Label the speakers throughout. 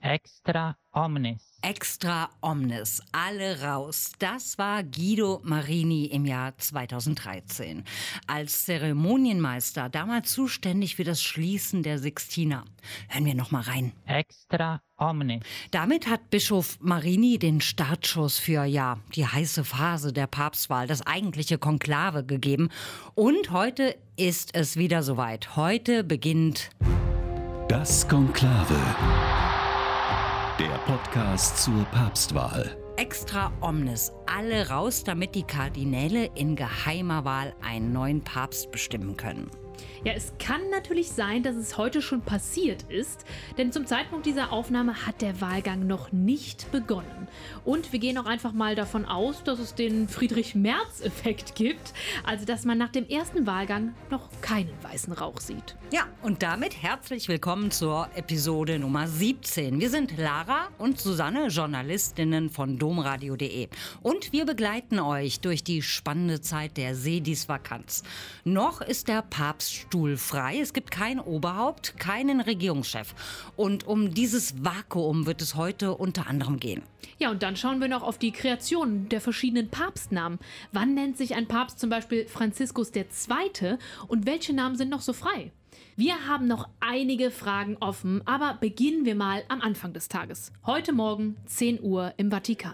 Speaker 1: Extra omnes.
Speaker 2: Extra omnes, alle raus. Das war Guido Marini im Jahr 2013. Als Zeremonienmeister, damals zuständig für das Schließen der Sixtina. Hören wir noch mal rein.
Speaker 1: Extra omnes.
Speaker 2: Damit hat Bischof Marini den Startschuss für, die heiße Phase der Papstwahl, das eigentliche Konklave gegeben. Und heute ist es wieder soweit. Heute beginnt
Speaker 3: Das Konklave. Der Podcast zur Papstwahl.
Speaker 2: Extra omnes, alle raus, damit die Kardinäle in geheimer Wahl einen neuen Papst bestimmen können.
Speaker 4: Ja, es kann natürlich sein, dass es heute schon passiert ist, denn zum Zeitpunkt dieser Aufnahme hat der Wahlgang noch nicht begonnen. Und wir gehen auch einfach mal davon aus, dass es den Friedrich-Merz-Effekt gibt, also dass man nach dem ersten Wahlgang noch keinen weißen Rauch sieht.
Speaker 2: Ja, und damit herzlich willkommen zur Episode Nummer 17. Wir sind Lara und Susanne, Journalistinnen von domradio.de. Und wir begleiten euch durch die spannende Zeit der Sedisvakanz. Noch ist der Papststuhl frei. Es gibt kein Oberhaupt, keinen Regierungschef. Und um dieses Vakuum wird es heute unter anderem gehen.
Speaker 4: Ja, und dann schauen wir noch auf die Kreation der verschiedenen Papstnamen. Wann nennt sich ein Papst zum Beispiel Franziskus II. Und welche Namen sind noch so frei? Wir haben noch einige Fragen offen, aber beginnen wir mal am Anfang des Tages. Heute Morgen 10 Uhr im Vatikan.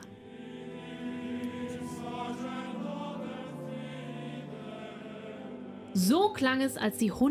Speaker 4: So klang es, als die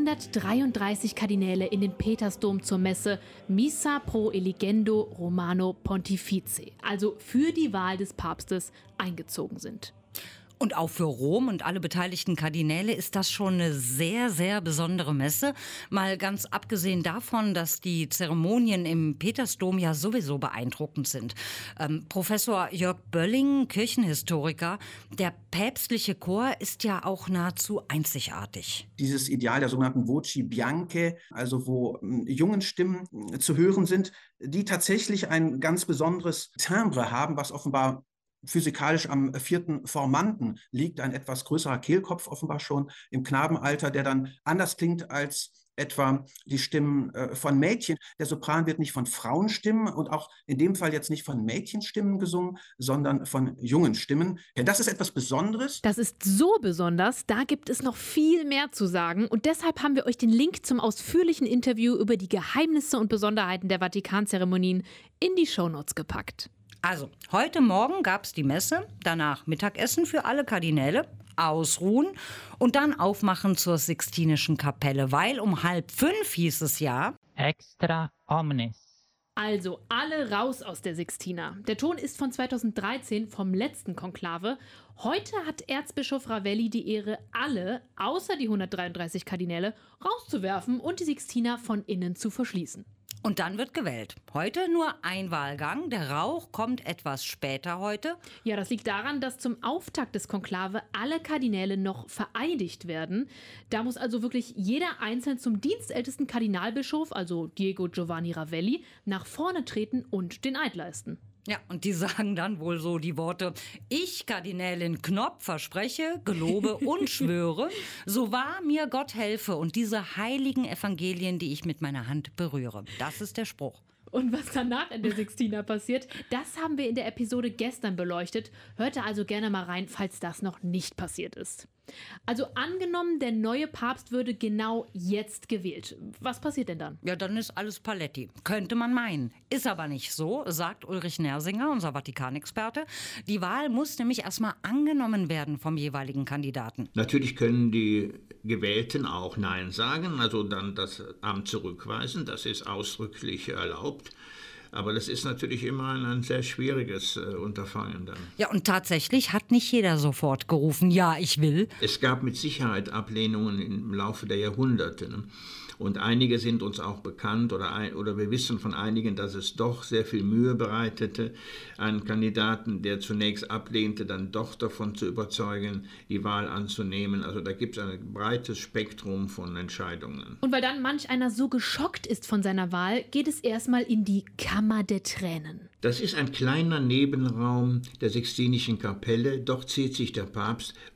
Speaker 4: 133 Kardinäle in den Petersdom zur Messe Missa pro eligendo Romano Pontifice, also für die Wahl des Papstes, eingezogen sind.
Speaker 2: Und auch für Rom und alle beteiligten Kardinäle ist das schon eine sehr, sehr besondere Messe. Mal ganz abgesehen davon, dass die Zeremonien im Petersdom ja sowieso beeindruckend sind. Professor Jörg Bölling, Kirchenhistoriker, der päpstliche Chor ist ja auch nahezu einzigartig.
Speaker 5: Dieses Ideal der sogenannten Voci Bianche, also wo jungen Stimmen zu hören sind, die tatsächlich ein ganz besonderes Timbre haben, was offenbar physikalisch am 4. Formanten liegt, ein etwas größerer Kehlkopf offenbar schon im Knabenalter, der dann anders klingt als etwa die Stimmen von Mädchen. Der Sopran wird nicht von Frauenstimmen und auch in dem Fall jetzt nicht von Mädchenstimmen gesungen, sondern von jungen Stimmen. Ja, das ist etwas Besonderes.
Speaker 4: Das ist so besonders, da gibt es noch viel mehr zu sagen. Und deshalb haben wir euch den Link zum ausführlichen Interview über die Geheimnisse und Besonderheiten der Vatikanzeremonien in die Shownotes gepackt.
Speaker 2: Also, heute Morgen gab es die Messe, danach Mittagessen für alle Kardinäle, ausruhen und dann aufmachen zur Sixtinischen Kapelle, weil um 4:30 hieß es ja
Speaker 1: Extra omnes.
Speaker 4: Also alle raus aus der Sixtina. Der Ton ist von 2013 vom letzten Konklave. Heute hat Erzbischof Ravelli die Ehre, alle, außer die 133 Kardinäle, rauszuwerfen und die Sixtina von innen zu verschließen.
Speaker 2: Und dann wird gewählt. Heute nur ein Wahlgang. Der Rauch kommt etwas später heute.
Speaker 4: Ja, das liegt daran, dass zum Auftakt des Konklave alle Kardinäle noch vereidigt werden. Da muss also wirklich jeder einzeln zum dienstältesten Kardinalbischof, also Diego Giovanni Ravelli, nach vorne treten und den Eid leisten.
Speaker 2: Ja, und die sagen dann wohl so die Worte: Ich, Kardinälin Knopf, verspreche, gelobe und schwöre, so wahr mir Gott helfe und diese heiligen Evangelien, die ich mit meiner Hand berühre. Das ist der Spruch.
Speaker 4: Und was danach in der Sixtina passiert, das haben wir in der Episode gestern beleuchtet. Hört da also gerne mal rein, falls das noch nicht passiert ist. Also angenommen, der neue Papst würde genau jetzt gewählt. Was passiert denn dann?
Speaker 2: Ja, dann ist alles Paletti. Könnte man meinen. Ist aber nicht so, sagt Ulrich Nersinger, unser Vatikanexperte. Die Wahl muss nämlich erstmal angenommen werden vom jeweiligen Kandidaten.
Speaker 6: Natürlich können die Gewählten auch Nein sagen, also dann das Amt zurückweisen. Das ist ausdrücklich erlaubt. Aber das ist natürlich immer ein sehr schwieriges Unterfangen dann.
Speaker 2: Ja, und tatsächlich hat nicht jeder sofort gerufen, ja, ich will.
Speaker 6: Es gab mit Sicherheit Ablehnungen im Laufe der Jahrhunderte. Ne? Und einige sind uns auch bekannt oder wir wissen von einigen, dass es doch sehr viel Mühe bereitete, einen Kandidaten, der zunächst ablehnte, dann doch davon zu überzeugen, die Wahl anzunehmen. Also da gibt es ein breites Spektrum von Entscheidungen.
Speaker 4: Und weil dann manch einer so geschockt ist von seiner Wahl, geht es erstmal in die Kammer der Tränen.
Speaker 6: Das ist ein kleiner Nebenraum der Sixtinischen Kapelle. Dort zieht sich der Papst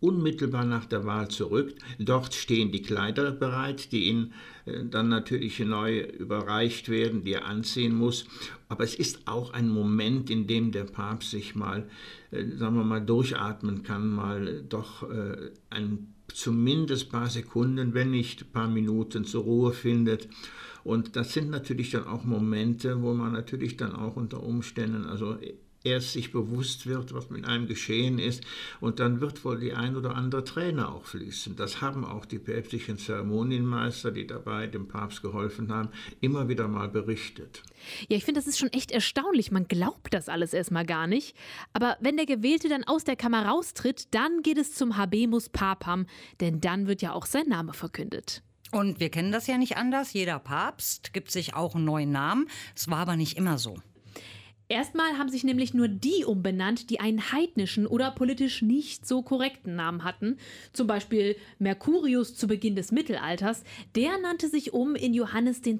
Speaker 6: unmittelbar nach der Wahl zurück. Dort stehen die Kleider bereit, die ihm dann natürlich neu überreicht werden, die er anziehen muss. Aber es ist auch ein Moment, in dem der Papst sich mal, sagen wir mal, durchatmen kann, mal doch zumindest ein paar Sekunden, wenn nicht ein paar Minuten zur Ruhe findet. Und das sind natürlich dann auch Momente, wo man natürlich dann auch unter Umständen, also erst sich bewusst wird, was mit einem geschehen ist, und dann wird wohl die ein oder andere Träne auch fließen. Das haben auch die päpstlichen Zeremonienmeister, die dabei dem Papst geholfen haben, immer wieder mal berichtet.
Speaker 4: Ja, ich finde, das ist schon echt erstaunlich. Man glaubt das alles erstmal gar nicht. Aber wenn der Gewählte dann aus der Kammer raustritt, dann geht es zum Habemus Papam, denn dann wird ja auch sein Name verkündet.
Speaker 2: Und wir kennen das ja nicht anders. Jeder Papst gibt sich auch einen neuen Namen. Es war aber nicht immer so.
Speaker 4: Erstmal haben sich nämlich nur die umbenannt, die einen heidnischen oder politisch nicht so korrekten Namen hatten. Zum Beispiel Mercurius zu Beginn des Mittelalters. Der nannte sich um in Johannes II.,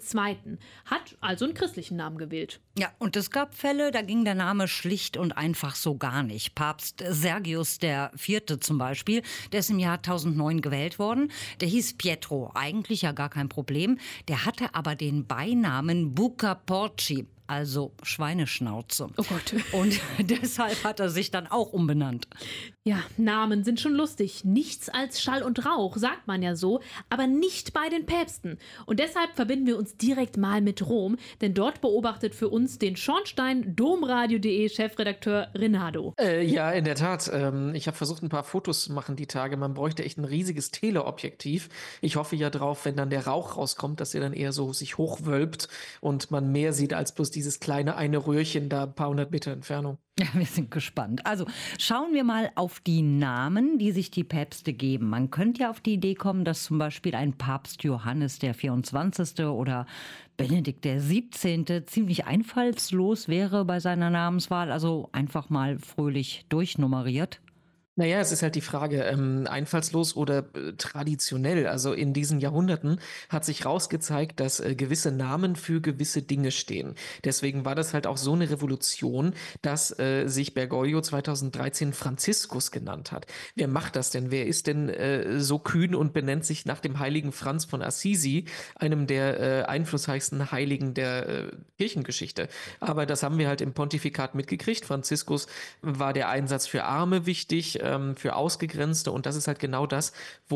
Speaker 4: hat also einen christlichen Namen gewählt.
Speaker 2: Ja, und es gab Fälle, da ging der Name schlicht und einfach so gar nicht. Papst Sergius IV. Zum Beispiel, der ist im Jahr 1009 gewählt worden. Der hieß Pietro, eigentlich ja gar kein Problem. Der hatte aber den Beinamen Bucca Porci, also Schweineschnauze.
Speaker 4: Oh Gott.
Speaker 2: Und deshalb hat er sich dann auch umbenannt.
Speaker 4: Ja, Namen sind schon lustig. Nichts als Schall und Rauch, sagt man ja so, aber nicht bei den Päpsten. Und deshalb verbinden wir uns direkt mal mit Rom, denn dort beobachtet für uns den Schornstein Domradio.de Chefredakteur Renato.
Speaker 7: Ja, in der Tat. Ich habe versucht, ein paar Fotos zu machen die Tage. Man bräuchte echt ein riesiges Teleobjektiv. Ich hoffe ja drauf, wenn dann der Rauch rauskommt, dass er dann eher so sich hochwölbt und man mehr sieht als bloß dieses kleine eine Röhrchen da ein paar hundert Meter Entfernung.
Speaker 2: Ja, wir sind gespannt. Also schauen wir mal auf die Namen, die sich die Päpste geben. Man könnte ja auf die Idee kommen, dass zum Beispiel ein Papst Johannes der 24. oder Benedikt der 17. ziemlich einfallslos wäre bei seiner Namenswahl. Also einfach mal fröhlich durchnummeriert.
Speaker 7: Naja, es ist halt die Frage, einfallslos oder traditionell. Also in diesen Jahrhunderten hat sich rausgezeigt, dass gewisse Namen für gewisse Dinge stehen. Deswegen war das halt auch so eine Revolution, dass sich Bergoglio 2013 Franziskus genannt hat. Wer macht das denn? Wer ist denn so kühn und benennt sich nach dem heiligen Franz von Assisi, einem der einflussreichsten Heiligen der Kirchengeschichte? Aber das haben wir halt im Pontifikat mitgekriegt. Franziskus war der Einsatz für Arme wichtig, für Ausgegrenzte, und das ist halt genau das,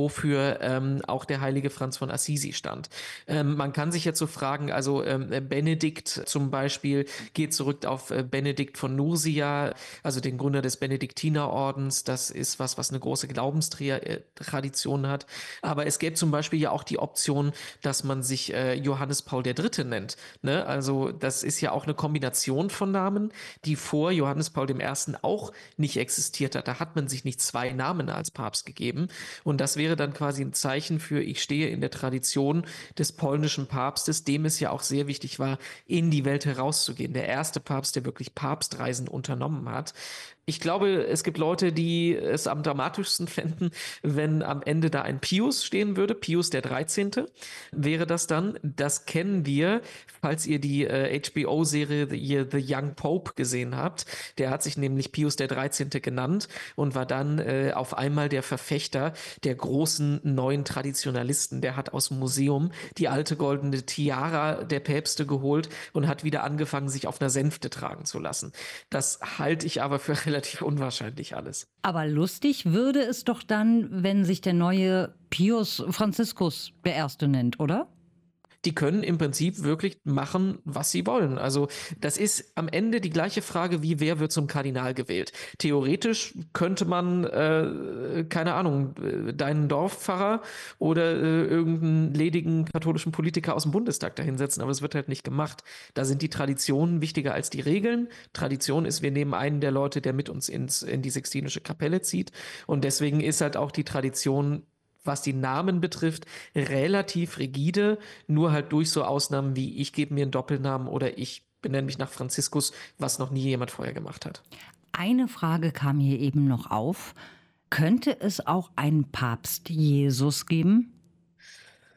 Speaker 7: wofür auch der heilige Franz von Assisi stand. Man kann sich jetzt so fragen, also Benedikt zum Beispiel geht zurück auf Benedikt von Nursia, also den Gründer des Benediktinerordens. Das ist was eine große Glaubenstradition hat. Aber es gäbe zum Beispiel ja auch die Option, dass man sich Johannes Paul III. Nennt. Ne? Also das ist ja auch eine Kombination von Namen, die vor Johannes Paul I. auch nicht existiert hat. Da hat man sich nicht zwei Namen als Papst gegeben. Und das wäre dann quasi ein Zeichen für, ich stehe in der Tradition des polnischen Papstes, dem es ja auch sehr wichtig war, in die Welt herauszugehen. Der erste Papst, der wirklich Papstreisen unternommen hat. Ich glaube, es gibt Leute, die es am dramatischsten fänden, wenn am Ende da ein Pius stehen würde. Pius der 13. wäre das dann. Das kennen wir, falls ihr die HBO-Serie The Young Pope gesehen habt. Der hat sich nämlich Pius der 13. genannt und war dann auf einmal der Verfechter der großen neuen Traditionalisten. Der hat aus dem Museum die alte goldene Tiara der Päpste geholt und hat wieder angefangen, sich auf einer Sänfte tragen zu lassen. Das halte ich aber für relativ unwahrscheinlich alles.
Speaker 2: Aber lustig würde es doch dann, wenn sich der neue Pius Franziskus der Erste nennt, oder?
Speaker 7: Die können im Prinzip wirklich machen, was sie wollen. Also das ist am Ende die gleiche Frage, wie wer wird zum Kardinal gewählt. Theoretisch könnte man, keine Ahnung, deinen Dorfpfarrer oder irgendeinen ledigen katholischen Politiker aus dem Bundestag dahinsetzen, aber es wird halt nicht gemacht. Da sind die Traditionen wichtiger als die Regeln. Tradition ist, wir nehmen einen der Leute, der mit uns in die Sixtinische Kapelle zieht, und deswegen ist halt auch die Tradition, was die Namen betrifft, relativ rigide, nur halt durch so Ausnahmen wie ich gebe mir einen Doppelnamen oder ich benenne mich nach Franziskus, was noch nie jemand vorher gemacht hat.
Speaker 2: Eine Frage kam hier eben noch auf. Könnte es auch einen Papst Jesus geben?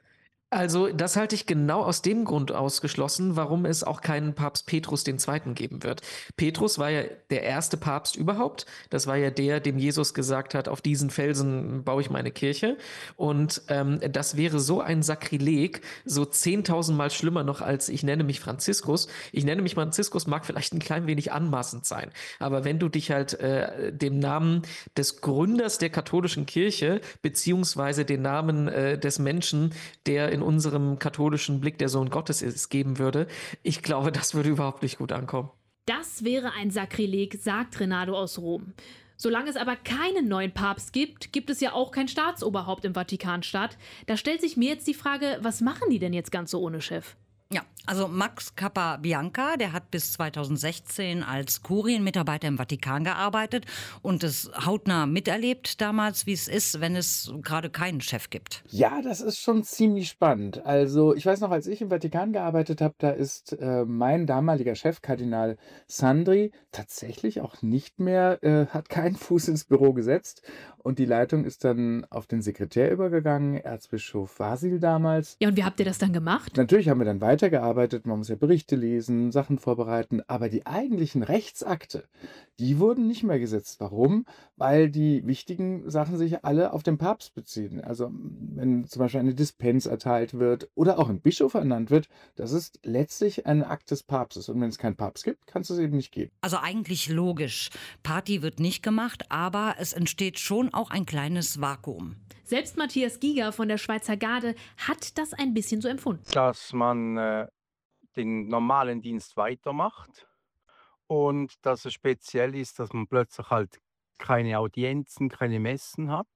Speaker 7: Also das halte ich genau aus dem Grund ausgeschlossen, warum es auch keinen Papst Petrus II. Geben wird. Petrus war ja der erste Papst überhaupt. Das war ja der, dem Jesus gesagt hat, auf diesen Felsen baue ich meine Kirche. Und das wäre so ein Sakrileg, so 10.000 Mal schlimmer noch als ich nenne mich Franziskus. Ich nenne mich Franziskus mag vielleicht ein klein wenig anmaßend sein. Aber wenn du dich halt dem Namen des Gründers der katholischen Kirche beziehungsweise den Namen des Menschen, der in unserem katholischen Blick der Sohn Gottes ist, geben würde, ich glaube, das würde überhaupt nicht gut ankommen.
Speaker 4: Das wäre ein Sakrileg, sagt Renato aus Rom. Solange es aber keinen neuen Papst gibt, gibt es ja auch kein Staatsoberhaupt im Vatikanstaat. Da stellt sich mir jetzt die Frage, was machen die denn jetzt ganz so ohne Chef?
Speaker 2: Ja, also Max Capabianca, der hat bis 2016 als Kurienmitarbeiter im Vatikan gearbeitet und es hautnah miterlebt damals, wie es ist, wenn es gerade keinen Chef gibt.
Speaker 8: Ja, das ist schon ziemlich spannend. Also ich weiß noch, als ich im Vatikan gearbeitet habe, da ist mein damaliger Chef, Kardinal Sandri, tatsächlich auch nicht mehr, hat keinen Fuß ins Büro gesetzt. Und die Leitung ist dann auf den Sekretär übergegangen, Erzbischof Vasil damals.
Speaker 4: Ja, und wie habt ihr das dann gemacht?
Speaker 8: Natürlich haben wir dann weitergearbeitet, man muss ja Berichte lesen, Sachen vorbereiten, aber die eigentlichen Rechtsakte, die wurden nicht mehr gesetzt. Warum? Weil die wichtigen Sachen sich alle auf den Papst beziehen. Also wenn zum Beispiel eine Dispens erteilt wird oder auch ein Bischof ernannt wird, das ist letztlich ein Akt des Papstes. Und wenn es keinen Papst gibt, kann es eben nicht geben.
Speaker 2: Also eigentlich logisch. Party wird nicht gemacht, aber es entsteht schon auch ein kleines Vakuum.
Speaker 4: Selbst Matthias Giger von der Schweizer Garde hat das ein bisschen so empfunden.
Speaker 9: Dass man den normalen Dienst weitermacht und dass es speziell ist, dass man plötzlich halt keine Audienzen, keine Messen hat.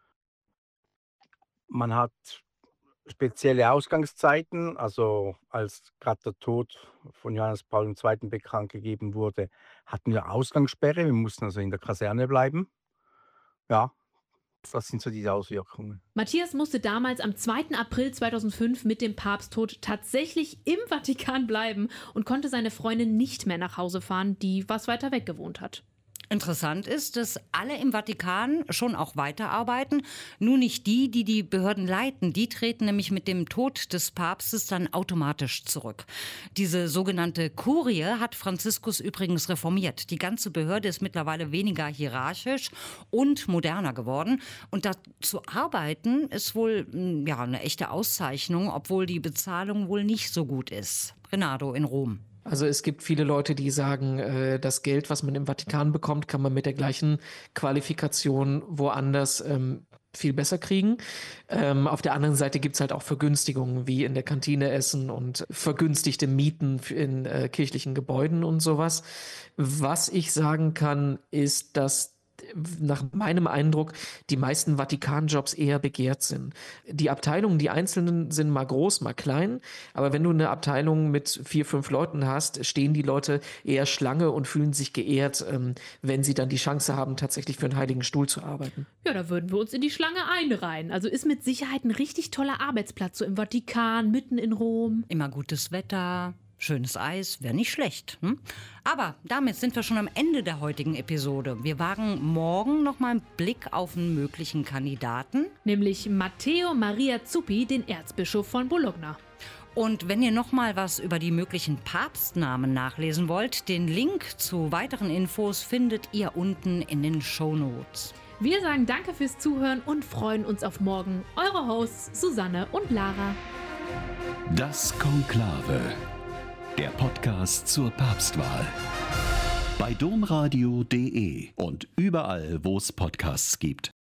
Speaker 9: Man hat spezielle Ausgangszeiten, also als gerade der Tod von Johannes Paul II. Bekannt gegeben wurde, hatten wir Ausgangssperre, wir mussten also in der Kaserne bleiben. Ja, das sind so diese Auswirkungen.
Speaker 4: Matthias musste damals am 2. April 2005 mit dem Papsttod tatsächlich im Vatikan bleiben und konnte seine Freundin nicht mehr nach Hause fahren, die was weiter weg gewohnt hat.
Speaker 2: Interessant ist, dass alle im Vatikan schon auch weiterarbeiten, nur nicht die, die die Behörden leiten. Die treten nämlich mit dem Tod des Papstes dann automatisch zurück. Diese sogenannte Kurie hat Franziskus übrigens reformiert. Die ganze Behörde ist mittlerweile weniger hierarchisch und moderner geworden. Und da zu arbeiten ist wohl eine echte Auszeichnung, obwohl die Bezahlung wohl nicht so gut ist. Renato in Rom.
Speaker 7: Also es gibt viele Leute, die sagen, das Geld, was man im Vatikan bekommt, kann man mit der gleichen Qualifikation woanders viel besser kriegen. Auf der anderen Seite gibt es halt auch Vergünstigungen, wie in der Kantine essen und vergünstigte Mieten in kirchlichen Gebäuden und sowas. Was ich sagen kann, ist, dass nach meinem Eindruck die meisten Vatikanjobs eher begehrt sind. Die Abteilungen, die einzelnen sind mal groß, mal klein, aber wenn du eine Abteilung mit 4, 5 Leuten hast, stehen die Leute eher Schlange und fühlen sich geehrt, wenn sie dann die Chance haben, tatsächlich für einen Heiligen Stuhl zu arbeiten.
Speaker 4: Ja, da würden wir uns in die Schlange einreihen. Also ist mit Sicherheit ein richtig toller Arbeitsplatz, so im Vatikan, mitten in Rom.
Speaker 2: Immer gutes Wetter. Schönes Eis, wäre nicht schlecht. Aber damit sind wir schon am Ende der heutigen Episode. Wir wagen morgen nochmal einen Blick auf einen möglichen Kandidaten.
Speaker 4: Nämlich Matteo Maria Zuppi, den Erzbischof von Bologna.
Speaker 2: Und wenn ihr nochmal was über die möglichen Papstnamen nachlesen wollt, den Link zu weiteren Infos findet ihr unten in den Shownotes.
Speaker 4: Wir sagen danke fürs Zuhören und freuen uns auf morgen. Eure Hosts Susanne und Lara.
Speaker 3: Das Konklave. Der Podcast zur Papstwahl. Bei domradio.de und überall, wo es Podcasts gibt.